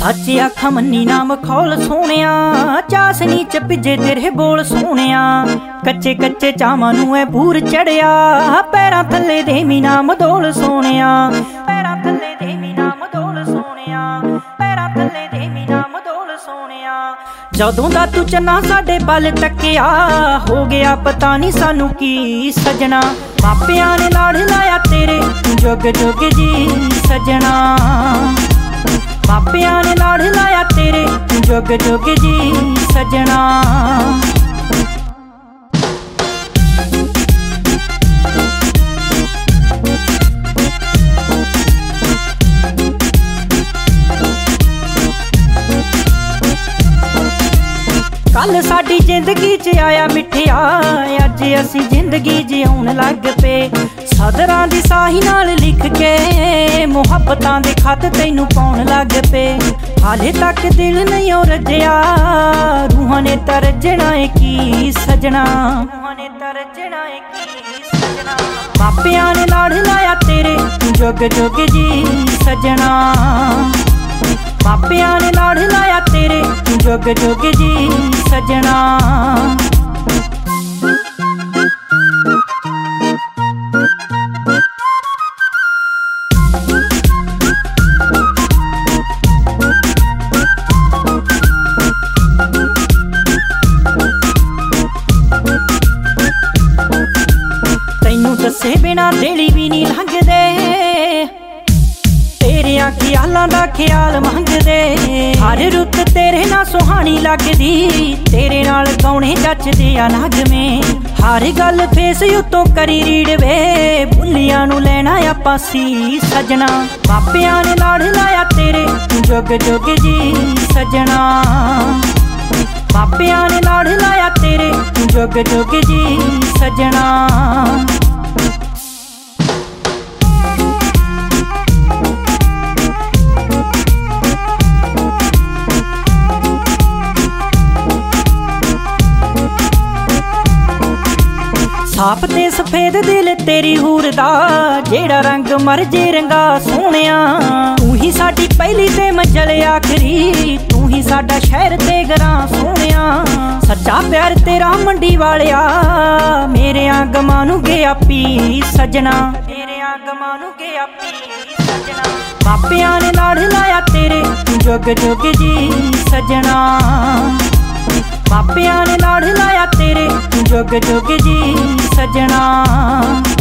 सच आखा मन्नी नाम खौल सोहणिया, चासनी च भिजे तेरे बोल सोहणिया। कच्चे कच्चे चावां नूं ऐ पूर चढ़िया, पैरां थल्ले देवी नाम दोल सोहणिया। पैरां थल्ले देवी नाम दोल सोहणिया, पैरां थल्ले देवी नाम दोल सोहणिया। जदों दा तू चन्ना साडे पल टक्किया, हो गया पता नहीं सानू की सजना। मापियां ने लाड़ लाया तेरे जुग जुग जी सजना। मापियां ने लाड़ लाया तेरे जुग जुग जी सजना। कल साडी जिंदगी च आया मिठिया, अज असी जिंदगी जिउण लग पे। सदरां दी साही नाल लिख के मुहब्बतां दे खत तैनू पाउण लग पे। हाले तक दिल नहीं ओ रजया, रूहां ने तरजना है की सजना। रूहां ने तरजना है की सजना। मापियां ने लाड़ लाया तेरे जुग जुग जी सजना। मापियां ने लाड़ लाया तेरे जुग जुग जी सजना। तैनू दसे बिना दिल भी नहीं लंघदे, तेरियां ख्यालां दा ख्याल मंगदे। हर रुत तेरे ना सुहानी लगदी, तेरे नाल गौणे जचदे आ नगमे। हर गल फेस उत्तों करी रीड़ वे, भुल्लियां नू लेना आपां सी सजना। मापियां ने लाड़ लाया तेरे जुग जुग जी सजना। मापियां ने लाड़ लाया तेरे जुग जुग जी सजना। साफ ते सफेद दिल तेरी हूर दा, जेड़ा रंग मरजे रंगा सोहणिया। तू ही साडी पहली ते मंजल आखरी, तू ही साडा शहर ते घरां सोहणिया। सच्चा प्यार तेरा मंडी वालिया, मेरे गमां नू गया पी सजना। मेरे गमां नू गया पी सजना। मापियां ने लाड़ लाया तेरे जुग जुग जी सजना। मापियां ने लाड़ लाया तेरे जुग जुग जी सजना।